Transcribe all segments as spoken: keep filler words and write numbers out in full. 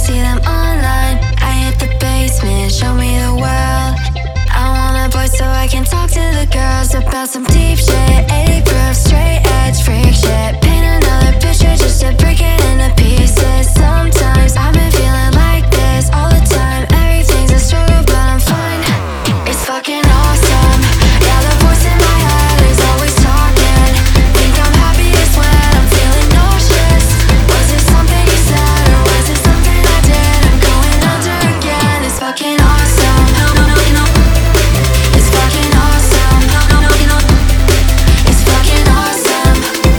see them online. I hit the basement, show me the world. I want a boy so I can talk to the girls about some deep shit. eighty proof, straight edge, freak shit. Paint another picture just to break it into pieces. Sometimes I've been feeling like this all the time. Everything's a struggle but I'm fine. It's fucking awesome. Yeah, the voice in my head is always talking. Think I'm happiest when I'm feeling nauseous. Was it something you said or was it something I did? I'm going under again. It's fucking awesome. It's fucking awesome. It's fucking awesome.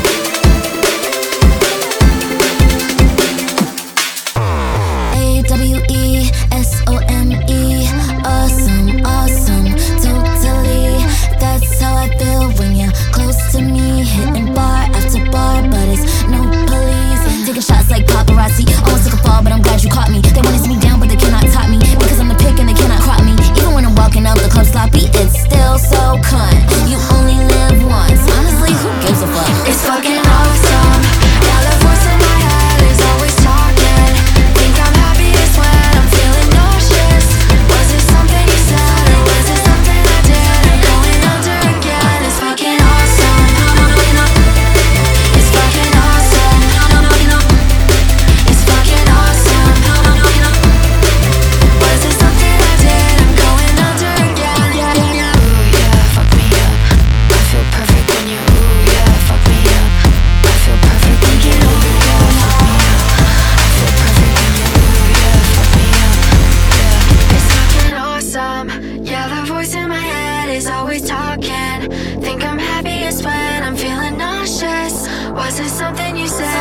A W E S O M E. Awesome, awesome, totally. That's how I feel when you're close to me. Hitting bar after bar, but it's no police. Taking shots like paparazzi. Almost took a fall, but I'm glad you caught me. They wanna see me down, but they cannot top me. Because I'm the pick and they cannot crop me. Even when I'm walking out the club sloppy, it's still so cunt. You only live once. Honestly, who gives a fuck? It's fucking awesome. Yeah, the voice in my head is always talking. Think I'm happiest when I'm feeling nauseous. Was it something you said or was it something I did? I'm going under again. It's fucking awesome. It's fucking awesome. It's fucking awesome. Was it something I did? I'm going under again. Yeah, yeah, yeah. Ooh, yeah, fuck me up. I feel perfect when you, ooh, yeah, fuck me up. I feel perfect when you, ooh, yeah, fuck me up. I feel perfect when you, ooh, yeah, fuck me up. Yeah, it's fucking awesome. Yeah, the voice in my head is always talking. Think I'm happiest when I'm feeling nauseous. Was it something you said?